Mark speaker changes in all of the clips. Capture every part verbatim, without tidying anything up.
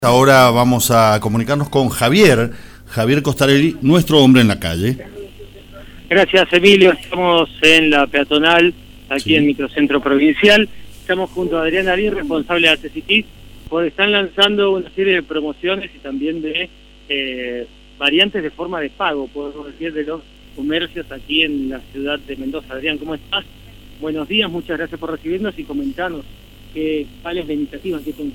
Speaker 1: Ahora vamos a comunicarnos con Javier, Javier Costarelli, nuestro hombre en la calle.
Speaker 2: Gracias, Emilio. Estamos en la peatonal, aquí
Speaker 1: Sí.
Speaker 2: en Microcentro Provincial. Estamos junto a Adrián Alín, responsable de A C C I T I, porque están lanzando una serie de promociones y también de eh, variantes de forma de pago, podemos decir, de los comercios aquí en la ciudad de Mendoza. Adrián, ¿cómo estás? Buenos días, muchas gracias por recibirnos y comentarnos qué, cuál es la iniciativa que tenemos.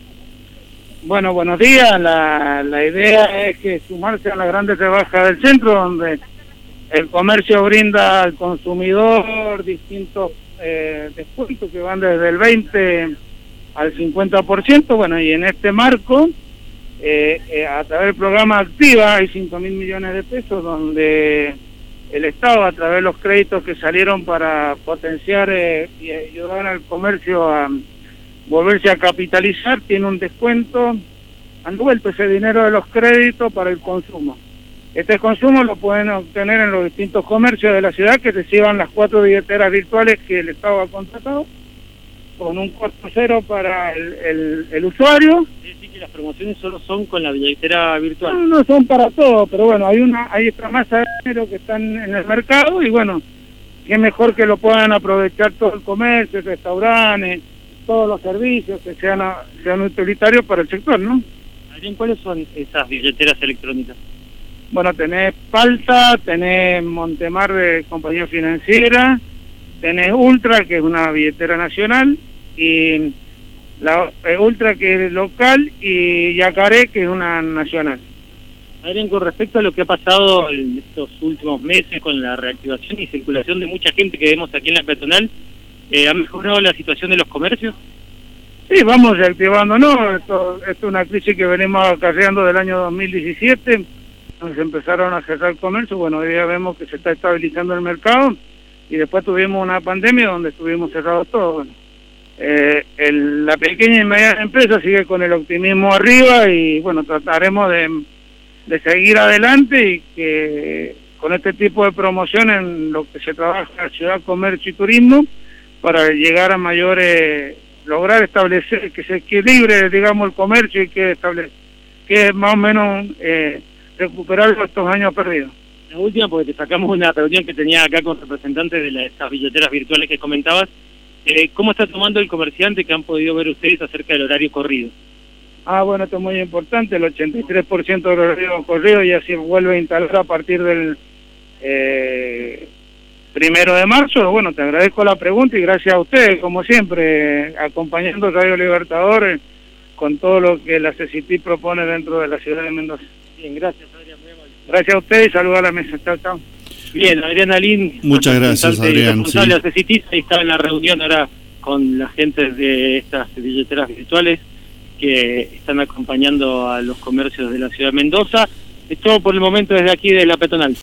Speaker 3: Bueno, buenos días. La, la idea es que sumarse a las grandes rebajas del centro, donde el comercio brinda al consumidor distintos eh, descuentos que van desde el veinte al cincuenta por ciento. Bueno, y en este marco, eh, eh, a través del programa Activa, hay cinco mil millones de pesos, donde el Estado, a través de los créditos que salieron para potenciar eh, y ayudar al comercio a volverse a capitalizar, tiene un descuento, han vuelto ese dinero de los créditos para el consumo. Este consumo lo pueden obtener en los distintos comercios de la ciudad que reciban las cuatro billeteras virtuales que el Estado ha contratado, con un costo cero para el, el, el usuario.
Speaker 2: Es decir, que las promociones solo son con la billetera virtual.
Speaker 3: No, no son para todos, pero bueno, hay una hay otra masa de dinero que están en el mercado y bueno, qué mejor que lo puedan aprovechar todo el comercio, restaurantes, todos los servicios que sean sean utilitarios para el sector, ¿no?
Speaker 2: Adrián, ¿cuáles son esas billeteras electrónicas?
Speaker 3: Bueno, tenés Palta, tenés Montemar de compañía financiera, tenés Ultra, que es una billetera nacional, y la eh, Ultra, que es local, y Yacaré, que es una nacional.
Speaker 2: Adrián, con respecto a lo que ha pasado en estos últimos meses con la reactivación y circulación de mucha gente que vemos aquí en la peatonal, Eh, ¿ha mejorado la situación de los comercios?
Speaker 3: Sí, vamos reactivándonos. Esto, esto es una crisis que venimos acarreando del año dos mil diecisiete, donde se empezaron a cerrar el comercio. Bueno, hoy día vemos que se está estabilizando el mercado y después tuvimos una pandemia donde estuvimos cerrados todos. Bueno, eh, el, la pequeña y mediana empresa sigue con el optimismo arriba y bueno, trataremos de, de seguir adelante y que con este tipo de promociones en lo que se trabaja en ciudad, comercio y turismo, para llegar a mayores, lograr establecer que se equilibre, digamos, el comercio y que establece, que más o menos eh, recuperar estos años perdidos.
Speaker 2: La última, porque te sacamos una reunión que tenía acá con representantes de la, estas billeteras virtuales que comentabas. Eh, ¿Cómo está tomando el comerciante que han podido ver ustedes acerca del horario corrido?
Speaker 3: Ah, bueno, esto es muy importante, el ochenta y tres por ciento del horario corrido ya se vuelve a instalar a partir del Eh, primero de marzo. Bueno, te agradezco la pregunta y gracias a ustedes, como siempre, acompañando Radio Libertadores con todo lo que la A C C I T I propone dentro de la ciudad de Mendoza.
Speaker 2: Bien, gracias, Adrián. Muy amable.
Speaker 3: Gracias a ustedes y saludos a la mesa. Chao, chao.
Speaker 2: Bien, Adrián Alín.
Speaker 1: Muchas gracias, Adrián.
Speaker 2: Responsable
Speaker 1: Sí.
Speaker 2: de A C C I T I, ahí estaba en la reunión ahora con la gente de estas billeteras virtuales que están acompañando a los comercios de la ciudad de Mendoza. Es todo por el momento desde aquí de la peatonal.